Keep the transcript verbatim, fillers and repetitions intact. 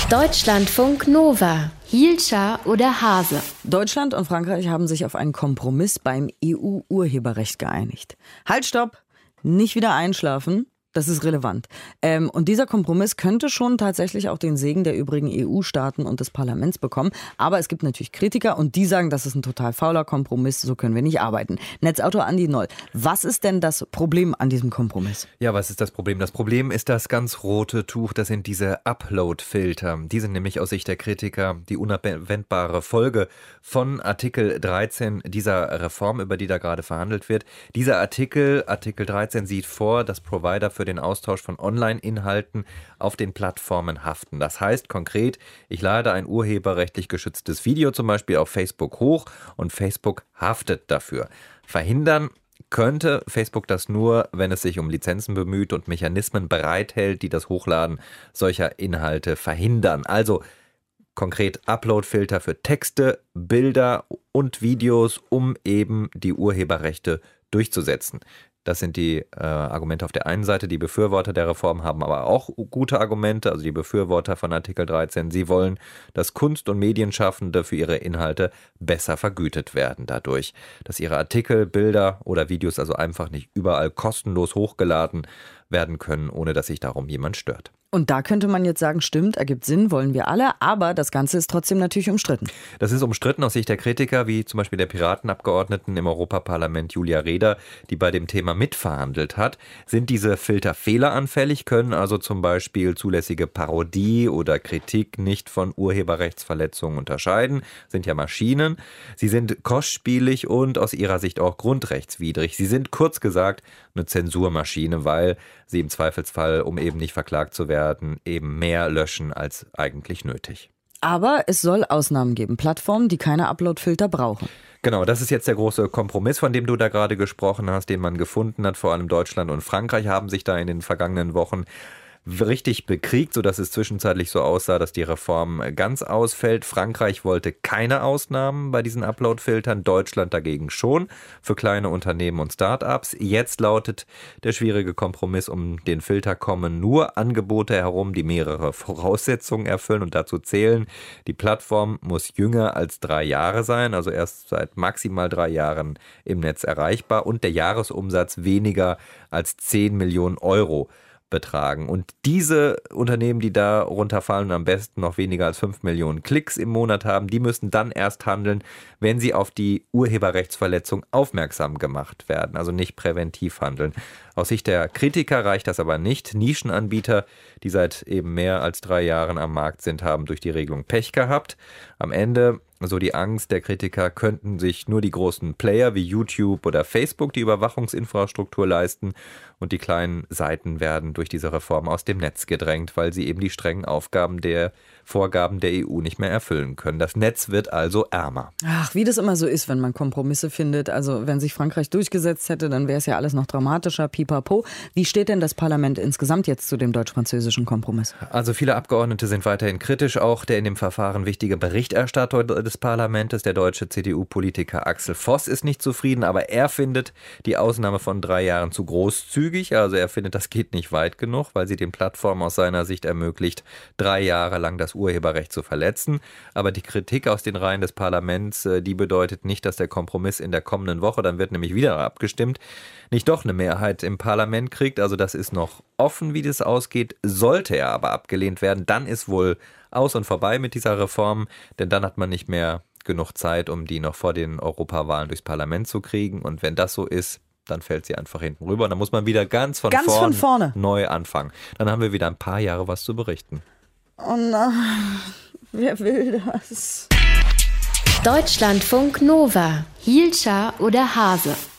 Deutschlandfunk Nova. Hielscher oder Hase? Deutschland und Frankreich haben sich auf einen Kompromiss beim E U-Urheberrecht geeinigt. Halt, stopp! Nicht wieder einschlafen. Das ist relevant. Ähm, und dieser Kompromiss könnte schon tatsächlich auch den Segen der übrigen E U-Staaten und des Parlaments bekommen. Aber es gibt natürlich Kritiker und die sagen, das ist ein total fauler Kompromiss, so können wir nicht arbeiten. Netzautor Andi Noll, was ist denn das Problem an diesem Kompromiss? Ja, was ist das Problem? Das Problem ist das ganz rote Tuch, das sind diese Upload-Filter. Die sind nämlich aus Sicht der Kritiker die unabwendbare Folge von Artikel dreizehn dieser Reform, über die da gerade verhandelt wird. Dieser Artikel, Artikel dreizehn, sieht vor, dass Provider für den Austausch von Online-Inhalten auf den Plattformen haften. Das heißt konkret, ich lade ein urheberrechtlich geschütztes Video zum Beispiel auf Facebook hoch und Facebook haftet dafür. Verhindern könnte Facebook das nur, wenn es sich um Lizenzen bemüht und Mechanismen bereithält, die das Hochladen solcher Inhalte verhindern. Also konkret Upload-Filter für Texte, Bilder und Videos, um eben die Urheberrechte durchzusetzen. Das sind die äh, Argumente auf der einen Seite. Die Befürworter der Reform haben aber auch gute Argumente, also die Befürworter von Artikel dreizehn. Sie wollen, dass Kunst- und Medienschaffende für ihre Inhalte besser vergütet werden dadurch, dass ihre Artikel, Bilder oder Videos also einfach nicht überall kostenlos hochgeladen werden können, ohne dass sich darum jemand stört. Und da könnte man jetzt sagen, stimmt, ergibt Sinn, wollen wir alle, aber das Ganze ist trotzdem natürlich umstritten. Das ist umstritten aus Sicht der Kritiker, wie zum Beispiel der Piratenabgeordneten im Europaparlament Julia Reda, die bei dem Thema mitverhandelt hat. Sind diese Filter fehleranfällig, können also zum Beispiel zulässige Parodie oder Kritik nicht von Urheberrechtsverletzungen unterscheiden, sind ja Maschinen. Sie sind kostspielig und aus ihrer Sicht auch grundrechtswidrig. Sie sind kurz gesagt eine Zensurmaschine, weil sie im Zweifelsfall, um eben nicht verklagt zu werden, eben mehr löschen als eigentlich nötig. Aber es soll Ausnahmen geben, Plattformen, die keine Upload-Filter brauchen. Genau, das ist jetzt der große Kompromiss, von dem du da gerade gesprochen hast, den man gefunden hat. Vor allem Deutschland und Frankreich haben sich da in den vergangenen Wochen richtig bekriegt, sodass es zwischenzeitlich so aussah, dass die Reform ganz ausfällt. Frankreich wollte keine Ausnahmen bei diesen Upload-Filtern, Deutschland dagegen schon, für kleine Unternehmen und Start-ups. Jetzt lautet der schwierige Kompromiss, um den Filter kommen nur Angebote herum, die mehrere Voraussetzungen erfüllen und dazu zählen. Die Plattform muss jünger als drei Jahre sein, also erst seit maximal drei Jahren im Netz erreichbar und der Jahresumsatz weniger als zehn Millionen Euro betragen. Und diese Unternehmen, die da runterfallen und am besten noch weniger als fünf Millionen Klicks im Monat haben, die müssen dann erst handeln, wenn sie auf die Urheberrechtsverletzung aufmerksam gemacht werden, also nicht präventiv handeln. Aus Sicht der Kritiker reicht das aber nicht. Nischenanbieter, die seit eben mehr als drei Jahren am Markt sind, haben durch die Regelung Pech gehabt. Am Ende, so die Angst der Kritiker, könnten sich nur die großen Player wie YouTube oder Facebook die Überwachungsinfrastruktur leisten und die kleinen Seiten werden durch diese Reform aus dem Netz gedrängt, weil sie eben die strengen Aufgaben der Vorgaben der E U nicht mehr erfüllen können. Das Netz wird also ärmer. Ach, wie das immer so ist, wenn man Kompromisse findet. Also wenn sich Frankreich durchgesetzt hätte, dann wäre es ja alles noch dramatischer, pipapo. Wie steht denn das Parlament insgesamt jetzt zu dem deutsch-französischen Kompromiss? Also viele Abgeordnete sind weiterhin kritisch, auch der in dem Verfahren wichtige Berichterstatter des Parlaments, der deutsche C D U-Politiker Axel Voss, ist nicht zufrieden, aber er findet die Ausnahme von drei Jahren zu großzügig. Also er findet, das geht nicht weit genug, weil sie den Plattformen aus seiner Sicht ermöglicht, drei Jahre lang das Urheberrecht zu verletzen. Aber die Kritik aus den Reihen des Parlaments, die bedeutet nicht, dass der Kompromiss in der kommenden Woche, dann wird nämlich wieder abgestimmt, nicht doch eine Mehrheit im Parlament kriegt. Also das ist noch offen, wie das ausgeht. Sollte er aber abgelehnt werden, dann ist wohl aus und vorbei mit dieser Reform, denn dann hat man nicht mehr genug Zeit, um die noch vor den Europawahlen durchs Parlament zu kriegen. Und wenn das so ist, dann fällt sie einfach hinten rüber. Und dann muss man wieder ganz von, ganz vorn von vorne neu anfangen. Dann haben wir wieder ein paar Jahre was zu berichten. Oh nein, wer will das? Deutschlandfunk Nova. Hielscher oder Hase?